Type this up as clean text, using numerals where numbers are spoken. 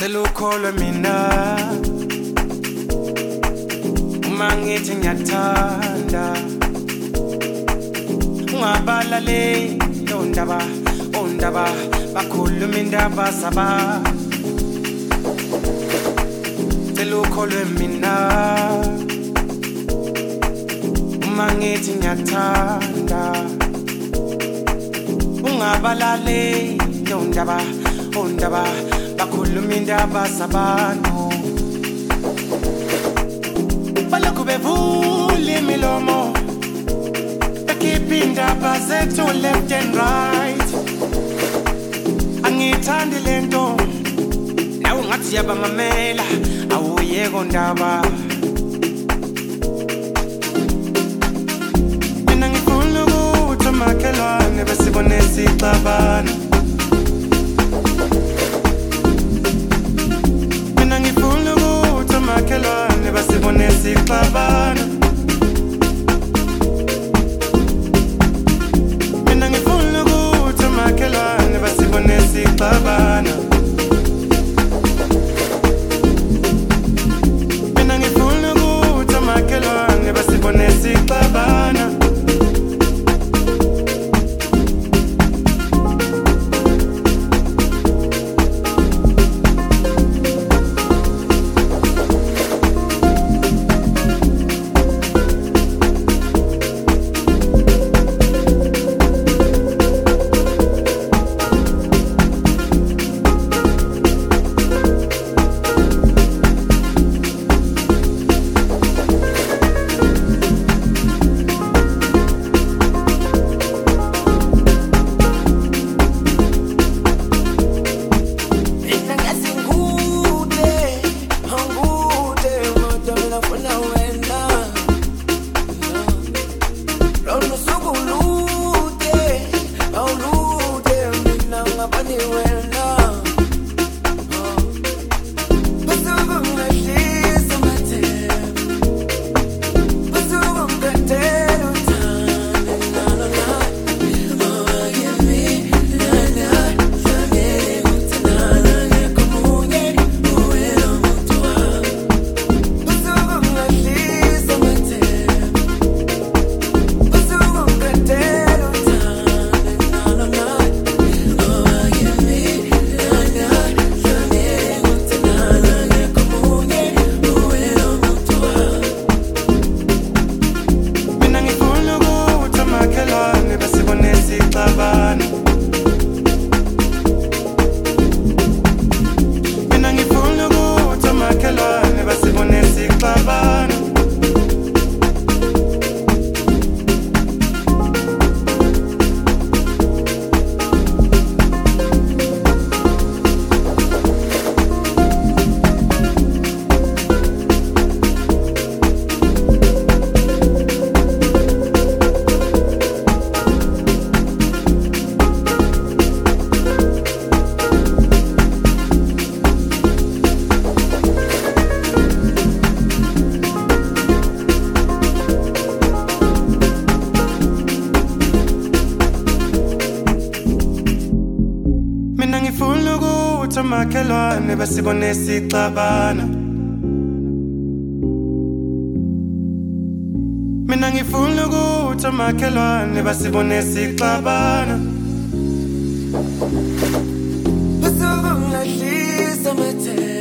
Ukholwe mina uma ngithi ngiyathanda ungabalale ondaba bakhuluma indaba zaba ukholwe mina uma ngithi ngiyathanda ungabalale ondaba bakhuluma indaba zabantu balokhu bevula imilomo bekhipha indaba zethu left and right angithandi lento nawe ngathi yabamamela awuyeko ndaba mina ngifuna ukuthi umakhelwane besibone sixabana makhelwane basibone sixabana mina ngifuna ukuthi makhelwane basibone sixabana mina ngifuna ukuthi makhelwane basibone sixabana makhelwane basibone sixabana mina ngifuna ukuthi makhelwane basibone sixabana basuku ngilahlisa mathe